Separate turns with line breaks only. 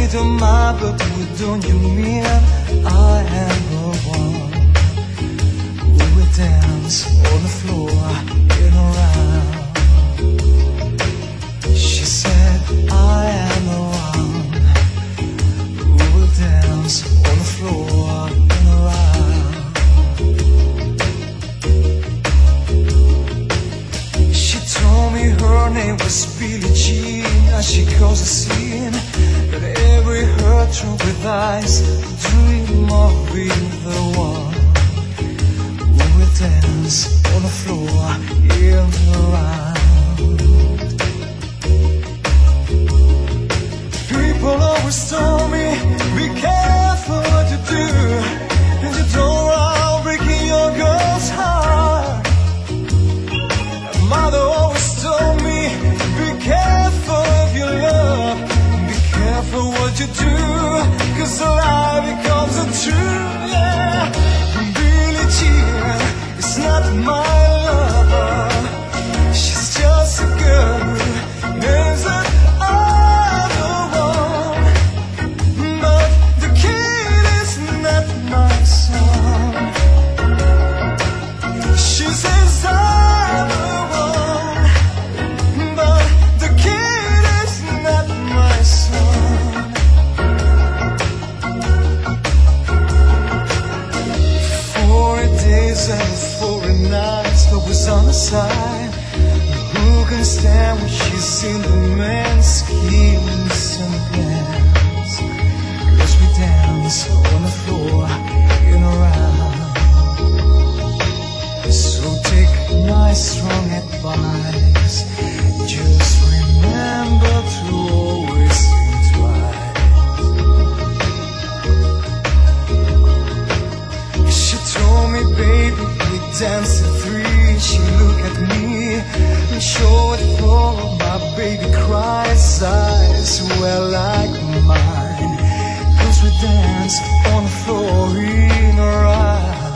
little my but don't you mean I am the one who will dance on the floor in a round? She said I am the one who will dance on the floor in a round. She told me her name was Billie Jean, and she caused a scene that every hurt through with eyes dream of being the one who will dance on the floor in the round. People always told me, be careful what you do, and you don't run breaking your girl's heart. Mother always told me, be careful of your love, be careful what you do, 'cause the lie becomes a truth, yeah. Billie Jean is not my lover, she's just a girl who knows that I'm the one, but the kid is not my son. She says I'm the one, but the kid is not my son. 40 days and 40 nights, but was on the side. Who can stand when she's seen the man's schemes and plans? 'Cause we dance on the floor in a round. So take my strong advice, just remember to always think twice. She told me, baby, we dance at 3. She looked at me and showed for my baby cries. Eyes were like mine, 'cause we dance on the floor in a round.